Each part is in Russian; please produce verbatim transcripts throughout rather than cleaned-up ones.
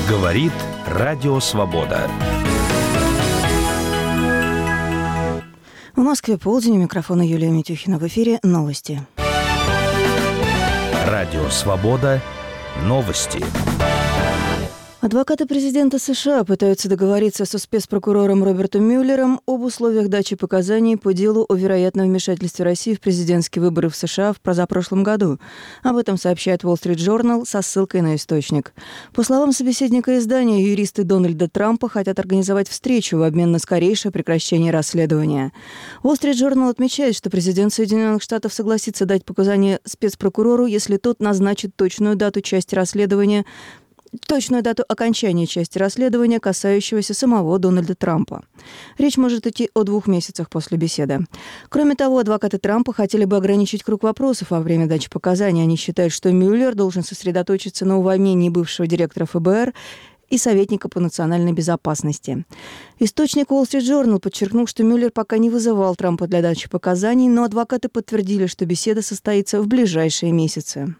Говорит Радио Свобода. В Москве полдень, у микрофона Юлия Митюхина. В эфире новости. Радио Свобода. Новости. Адвокаты президента США пытаются договориться со спецпрокурором Робертом Мюллером об условиях дачи показаний по делу о вероятном вмешательстве России в президентские выборы в США в позапрошлом году. Об этом сообщает Wall Street Journal со ссылкой на источник. По словам собеседника издания, юристы Дональда Трампа хотят организовать встречу в обмен на скорейшее прекращение расследования. Wall Street Journal отмечает, что президент Соединенных Штатов согласится дать показания спецпрокурору, если тот назначит точную дату части расследования, точную дату окончания части расследования, касающегося самого Дональда Трампа. Речь может идти о двух месяцах после беседы. Кроме того, адвокаты Трампа хотели бы ограничить круг вопросов во время дачи показаний. Они считают, что Мюллер должен сосредоточиться на увольнении бывшего директора эф бэ эр и советника по национальной безопасности. Источник Wall Street Journal подчеркнул, что Мюллер пока не вызывал Трампа для дачи показаний, но адвокаты подтвердили, что беседа состоится в ближайшие месяцы.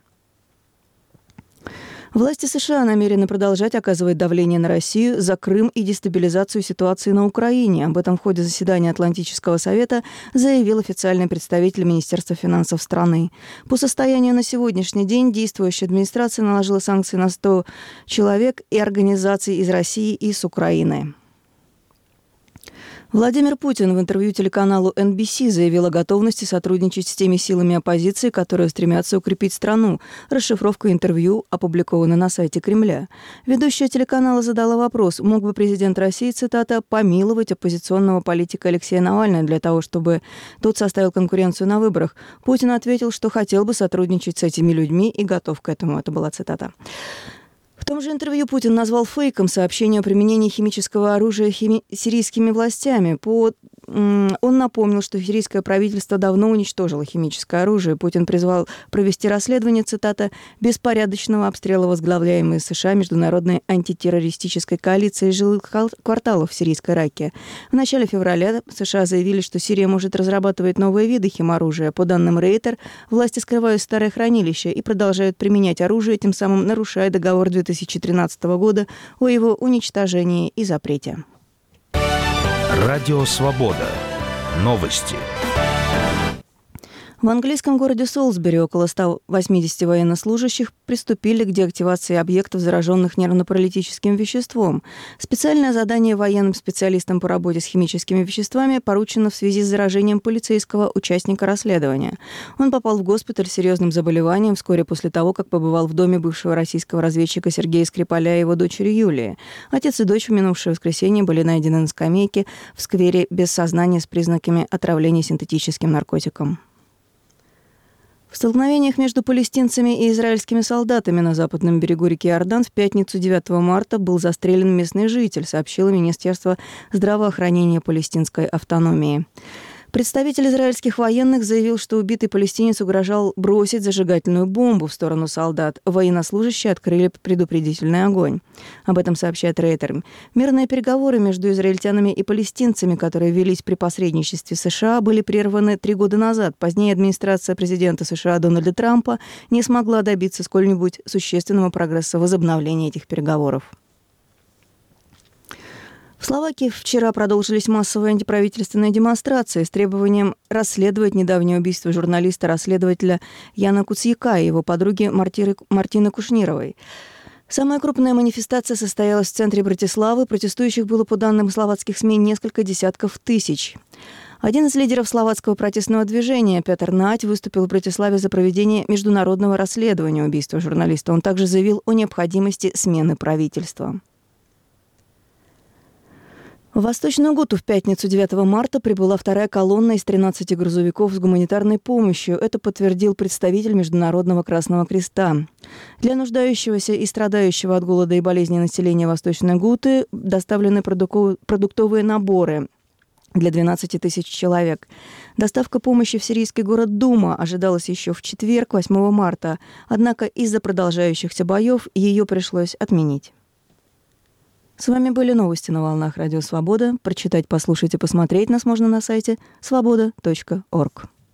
Власти США намерены продолжать оказывать давление на Россию за Крым и дестабилизацию ситуации на Украине. Об этом в ходе заседания Атлантического совета заявил официальный представитель Министерства финансов страны. По состоянию на сегодняшний день действующая администрация наложила санкции на сто человек и организаций из России и с Украины. Владимир Путин в интервью телеканалу эн би си заявил о готовности сотрудничать с теми силами оппозиции, которые стремятся укрепить страну. Расшифровка интервью опубликована на сайте Кремля. Ведущая телеканала задала вопрос, мог бы президент России, цитата, «помиловать оппозиционного политика Алексея Навального для того, чтобы тот составил конкуренцию на выборах». Путин ответил, что хотел бы сотрудничать с этими людьми и готов к этому. Это была цитата. В том же интервью Путин назвал фейком сообщение о применении химического оружия хими... сирийскими властями. По... Он напомнил, что сирийское правительство давно уничтожило химическое оружие. Путин призвал провести расследование, цитата, «беспорядочного обстрела возглавляемой США международной антитеррористической коалиции жилых кварталов в сирийской Раке». В начале февраля США заявили, что Сирия может разрабатывать новые виды химоружия. По данным Рейтер, власти скрывают старое хранилище и продолжают применять оружие, тем самым нарушая договор две тысячи тринадцатого года о его уничтожении и запрете. Радио Свобода. Новости. В английском городе Солсбери около ста восьмидесяти военнослужащих приступили к деактивации объектов, зараженных нервно-паралитическим веществом. Специальное задание военным специалистам по работе с химическими веществами поручено в связи с заражением полицейского участника расследования. Он попал в госпиталь с серьезным заболеванием вскоре после того, как побывал в доме бывшего российского разведчика Сергея Скрипаля и его дочери Юлии. Отец и дочь в минувшее воскресенье были найдены на скамейке в сквере без сознания с признаками отравления синтетическим наркотиком. В столкновениях между палестинцами и израильскими солдатами на западном берегу реки Иордан в пятницу девятого марта был застрелен местный житель, сообщило Министерство здравоохранения палестинской автономии. Представитель израильских военных заявил, что убитый палестинец угрожал бросить зажигательную бомбу в сторону солдат. Военнослужащие открыли предупредительный огонь. Об этом сообщает Рейтер. Мирные переговоры между израильтянами и палестинцами, которые велись при посредничестве США, были прерваны три года назад. Позднее администрация президента США Дональда Трампа не смогла добиться сколь-нибудь существенного прогресса в возобновлении этих переговоров. В Словакии вчера продолжились массовые антиправительственные демонстрации с требованием расследовать недавнее убийство журналиста-расследователя Яна Куцьяка и его подруги Мартиры, Мартины Кушнировой. Самая крупная манифестация состоялась в центре Братиславы. Протестующих было, по данным словацких СМИ, несколько десятков тысяч. Один из лидеров словацкого протестного движения, Петр Нать, выступил в Братиславе за проведение международного расследования убийства журналиста. Он также заявил о необходимости смены правительства. В Восточную Гуту в пятницу девятого марта прибыла вторая колонна из тринадцати грузовиков с гуманитарной помощью. Это подтвердил представитель Международного Красного Креста. Для нуждающегося и страдающего от голода и болезней населения Восточной Гуты доставлены продуктовые наборы для двенадцати тысяч человек. Доставка помощи в сирийский город Дума ожидалась еще в четверг, восьмого марта. Однако из-за продолжающихся боев ее пришлось отменить. С вами были новости на волнах Радио Свобода. Прочитать, послушать и посмотреть нас можно на сайте свобода точка орг.